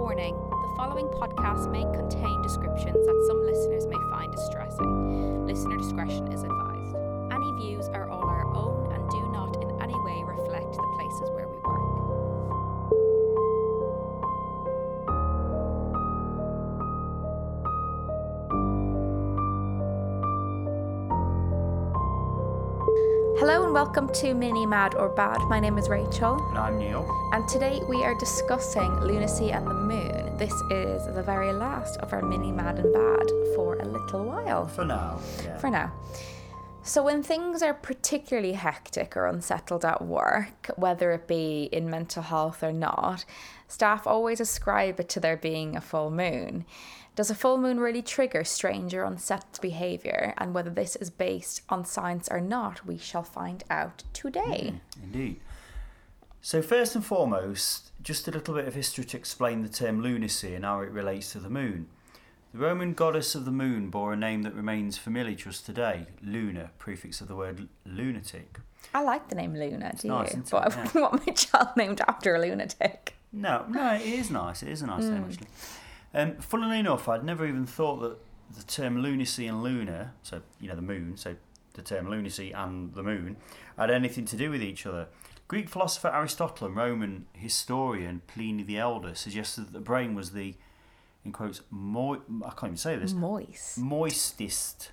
Warning, the following podcast may contain descriptions that some listeners may find distressing. Listener discretion is advised. Any views are all our own and do not in any way reflect the places where we work. Hello and welcome to Mini Mad or Bad. My name is Rachel. And I'm Neil. And today we are discussing lunacy and the moon. This is the very last of our Mini Mad and Bad for a little while. For now, yeah. For now. So when things are particularly hectic or unsettled at work, whether it be in mental health or not, staff always ascribe it to there being a full moon. Does a full moon really trigger strange or unsettled behaviour? And whether this is based on science or not, we shall find out today. Indeed. So first and foremost, just a little bit of history to explain the term lunacy and how it relates to the moon. The Roman goddess of the moon bore a name that remains familiar to us today, Luna, prefix of the word lunatic. I like the name Luna, do nice, you? isn't it? But I wouldn't want my child named after a lunatic. No, it is nice. It is a nice name, actually. Funnily enough, I'd never even thought that the term lunacy and lunar, so, the moon, so the term lunacy and the moon, had anything to do with each other. Greek philosopher Aristotle and Roman historian Pliny the Elder suggested that the brain was the, in quotes, I can't even say this. Moistest.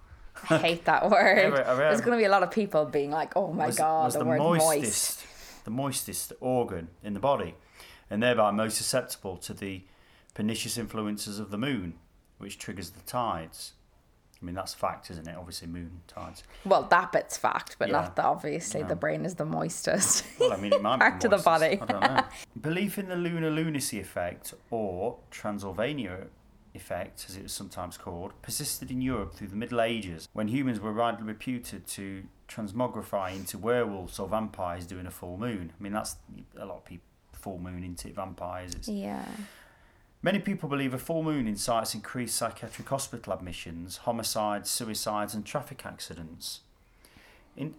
I hate that word. There's going to be a lot of people being like, oh my God, the word moist. The moistest organ in the body, and thereby most susceptible to the pernicious influences of the moon, which triggers the tides. I mean, that's fact, isn't it? Obviously, moon tides. Well, that bit's fact, but not that obviously the brain is the moistest. Well, I mean, it might part be of the body. I don't know. Belief in the lunar lunacy effect, or Transylvania effect, as it was sometimes called, persisted in Europe through the Middle Ages, when humans were widely reputed to transmogrify into werewolves or vampires during a full moon. I mean, that's a lot of people, full moon into vampires. Yeah. Many people believe a full moon incites increased psychiatric hospital admissions, homicides, suicides, and traffic accidents. When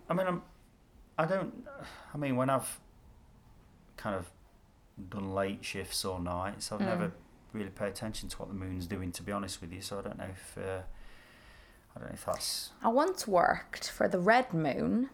I've kind of done late shifts or nights, I've never really paid attention to what the moon's doing, to be honest with you. So I don't know if that's. I once worked for the red moon.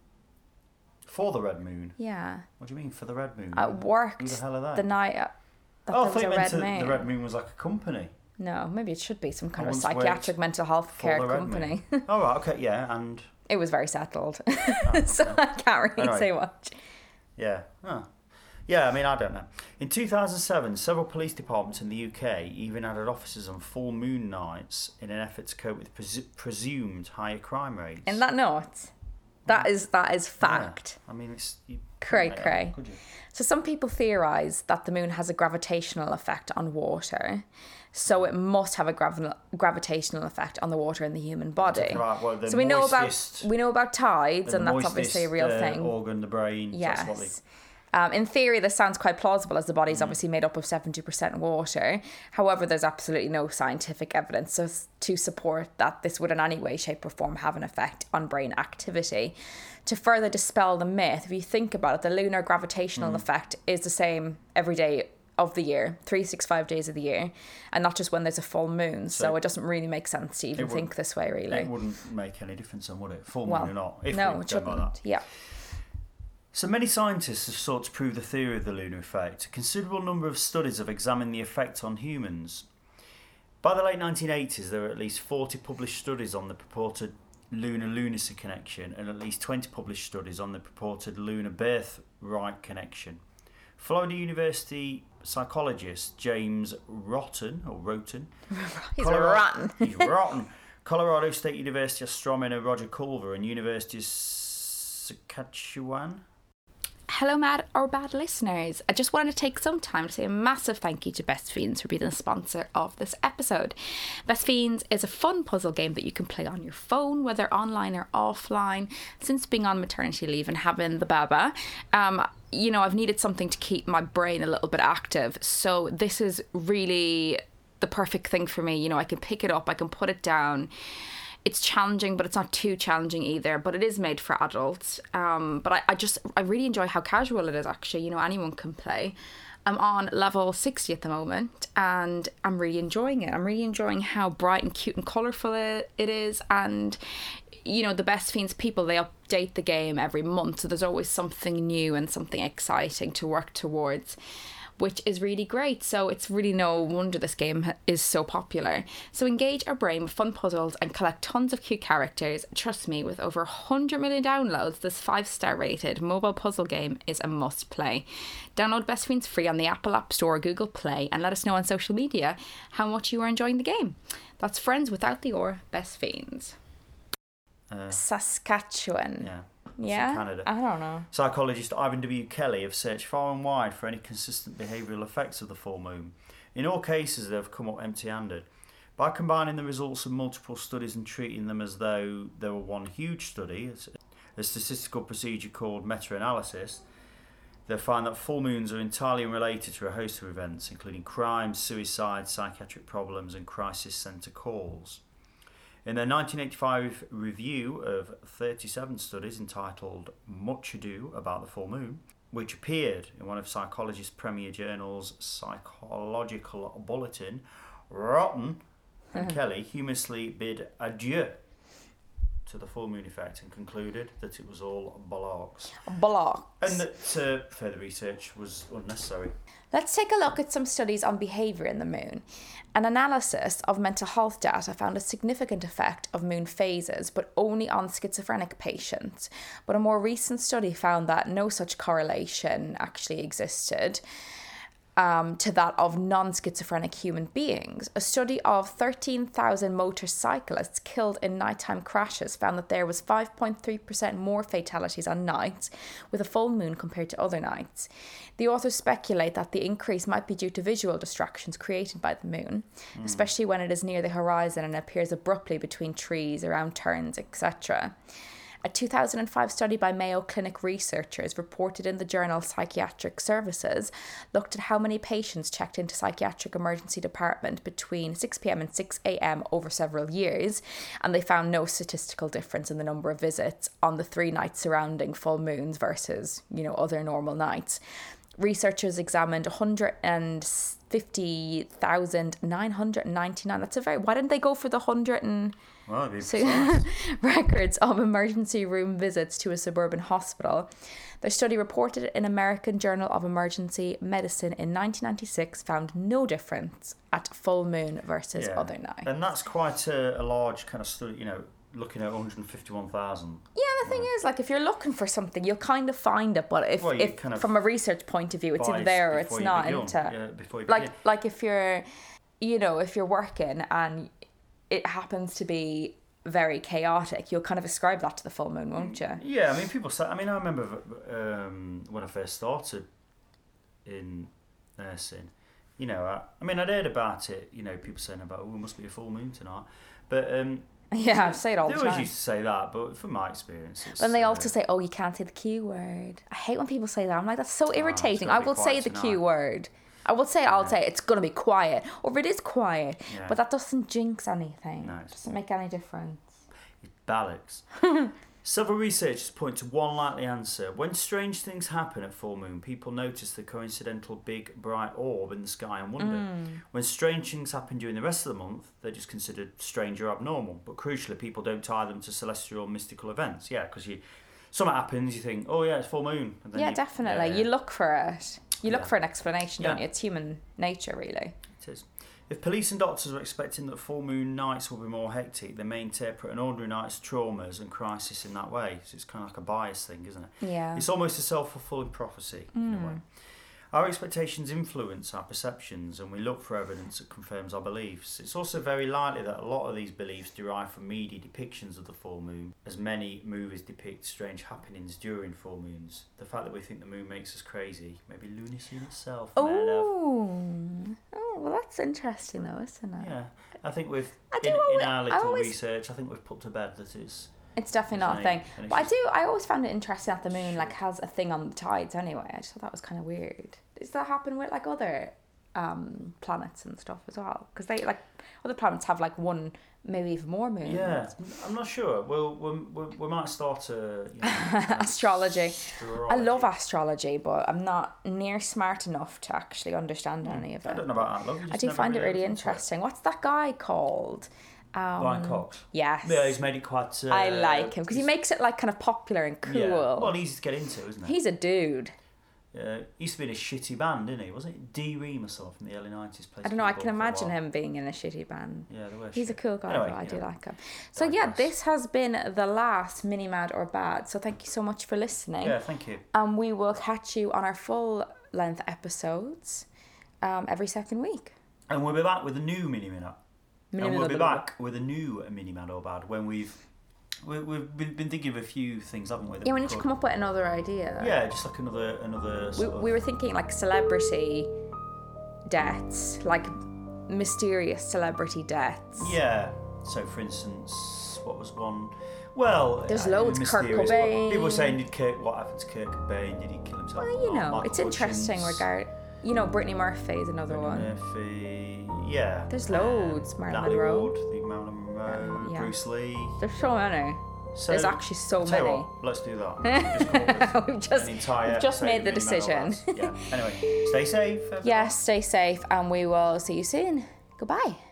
For the red moon? Yeah. What do you mean for the red moon? I worked Who the hell are they? the night. I thought you meant the red moon was like a company. No, maybe it should be some kind of psychiatric mental health care company. Oh, right, okay, yeah, and... It was very settled, so I can't really say much. Yeah, yeah, I mean, I don't know. In 2007, several police departments in the UK even added officers on full moon nights in an effort to cope with presumed higher crime rates. And that note, that is fact. Yeah. I mean, it's... Cray. So some people theorise that the moon has a gravitational effect on water, so it must have a gravitational effect on the water in the human body. Right, well, so we know about tides, and that's obviously a real thing. Organ, the brain. Yes. In theory, this sounds quite plausible, as the body is obviously made up of 70% water. However, there's absolutely no scientific evidence to support that this would in any way, shape or form have an effect on brain activity. To further dispel the myth, if you think about it, the lunar gravitational effect is the same every day of the year, 365 days of the year, and not just when there's a full moon. So it doesn't really make sense to even think this way, really. It wouldn't make any difference then, would it? Full moon or not? No, it shouldn't. Like that. Yeah. So many scientists have sought to prove the theory of the lunar effect. A considerable number of studies have examined the effect on humans. By the late 1980s, there were at least 40 published studies on the purported lunar lunacy connection and at least 20 published studies on the purported lunar birthright connection. Florida University psychologist James Rotten. He's rotten. He's rotten. Colorado State University astronomer Roger Culver and University of Saskatchewan. Hello, Mad or Bad listeners. I just wanted to take some time to say a massive thank you to Best Fiends for being the sponsor of this episode. Best Fiends is a fun puzzle game that you can play on your phone, whether online or offline. Since being on maternity leave and having the baba, I've needed something to keep my brain a little bit active. So this is really the perfect thing for me. I can pick it up, I can put it down. It's challenging, but it's not too challenging either. But it is made for adults. But I really enjoy how casual it is, actually. Anyone can play. I'm on level 60 at the moment, and I'm really enjoying it. I'm really enjoying how bright and cute and colourful it is, and you know, the Best Fiends people, they update the game every month, so there's always something new and something exciting to work towards, which is really great. So it's really no wonder this game is so popular. So engage our brain with fun puzzles and collect tons of cute characters. Trust me, with over 100 million downloads, this 5-star rated mobile puzzle game is a must play. Download Best Fiends free on the Apple App Store or Google Play, and let us know on social media how much you are enjoying the game. That's Friends without the or, Best Fiends. Saskatchewan. Yeah. Canada. I don't know. Psychologist Ivan W. Kelly have searched far and wide for any consistent behavioural effects of the full moon. In all cases, they have come up empty-handed. By combining the results of multiple studies and treating them as though they were one huge study, a statistical procedure called meta-analysis, they find that full moons are entirely unrelated to a host of events, including crimes, suicides, psychiatric problems, and crisis centre calls. In their 1985 review of 37 studies entitled Much Ado About the Full Moon, which appeared in one of psychology's premier journals, Psychological Bulletin, Rotten and Kelly humorously bid adieu to the full moon effect and concluded that it was all bollocks. Bollocks. And that further research was unnecessary. Let's take a look at some studies on behaviour in the moon. An analysis of mental health data found a significant effect of moon phases, but only on schizophrenic patients. But a more recent study found that no such correlation actually existed to that of non-schizophrenic human beings. A study of 13,000 motorcyclists killed in nighttime crashes found that there was 5.3% more fatalities on nights with a full moon compared to other nights. The authors speculate that the increase might be due to visual distractions created by the moon, especially when it is near the horizon and appears abruptly between trees, around turns, etc. A 2005 study by Mayo Clinic researchers reported in the journal Psychiatric Services looked at how many patients checked into psychiatric emergency department between 6 p.m. and 6 a.m. over several years, and they found no statistical difference in the number of visits on the 3 nights surrounding full moons versus, other normal nights. Researchers examined 150,999. Why didn't they go for the 100 and... Well, records of emergency room visits to a suburban hospital. Their study, reported in American Journal of Emergency Medicine in 1996, found no difference at full moon versus other nights. And that's quite a large kind of study, looking at 151,000. Yeah, the thing is, if you're looking for something, you'll kind of find it, but if from a research point of view, it's either there or it's not. If you're, if you're working and it happens to be very chaotic, you'll kind of ascribe that to the full moon, won't you? Yeah, people say... I remember when I first started in nursing, I'd heard about it, people saying about, it must be a full moon tonight. But... yeah, I say it all the time. They always used to say that, but from my experience... Then they also say, you can't say the Q word. I hate when people say that. I'm like, that's so irritating. I will say the Q word. I will say, I'll say it's going to be quiet. Or if it is quiet. Yeah. But that doesn't jinx anything. No, it doesn't make any difference. It's bollocks. Several researchers point to one likely answer. When strange things happen at full moon, people notice the coincidental big, bright orb in the sky and wonder. When strange things happen during the rest of the month, they're just considered strange or abnormal. But crucially, people don't tie them to celestial or mystical events. Yeah, because something happens, you think, it's full moon. And then definitely. Yeah. You look for it. You look for an explanation, don't you? It's human nature, really. It is. If police and doctors are expecting that full moon nights will be more hectic, they may interpret an ordinary night's traumas and crisis in that way. So it's kind of like a bias thing, isn't it? Yeah. It's almost a self-fulfilling prophecy, in a way. Our expectations influence our perceptions, and we look for evidence that confirms our beliefs. It's also very likely that a lot of these beliefs derive from media depictions of the full moon, as many movies depict strange happenings during full moons. The fact that we think the moon makes us crazy may be lunacy in itself. Well, that's interesting, though, isn't it? Yeah, I think in our little research, I think we've put to bed that it's definitely not a thing. But I always found it interesting that the moon has a thing on the tides anyway. I just thought that was kind of weird. Does that happen with other planets and stuff as well, because they like other planets have like one, maybe even more moons. Yeah, I'm not sure. We might start a astrology. I love astrology, but I'm not near smart enough to actually understand any of it. I don't know about that. I do find it really interesting. What's that guy called? Brian Cox. Yes. Yeah, he's made it quite... I like him because he makes it like kind of popular and cool. Yeah. Well, easy to get into, isn't it? He's a dude. He used to be in a shitty band, didn't he? Wasn't it D. Ream or something from the early 90s? I don't know, I can imagine him being in a shitty band. Yeah, they were He's a cool guy, anyway, but I do like him. So yeah, this has been the last Mini Mad or Bad. So thank you so much for listening. Yeah, thank you. And we will catch you on our full length episodes every second week. And we'll be back with a new Mini Mad. And we'll be back with a new Mini Mad or Bad when we've been thinking of a few things, haven't we? Yeah, we need to come up with another idea. Yeah, just like another sort of... We were thinking like celebrity deaths, like mysterious celebrity deaths. Yeah. So, for instance, what was one? Well, there's loads. Kurt Cobain. People were saying, what happened to Kurt Cobain? Did he kill himself? Well, you know, it's interesting. Brittany Murphy is another one. Murphy, yeah. There's loads. Marilyn Natalie Monroe. Wood, the Marilyn Monroe, yeah. Bruce Lee. There's so many. There's actually so many. What, let's do that. We've just made the decision. Yeah. Anyway, stay safe. Everyone. Yes, stay safe, and we will see you soon. Goodbye.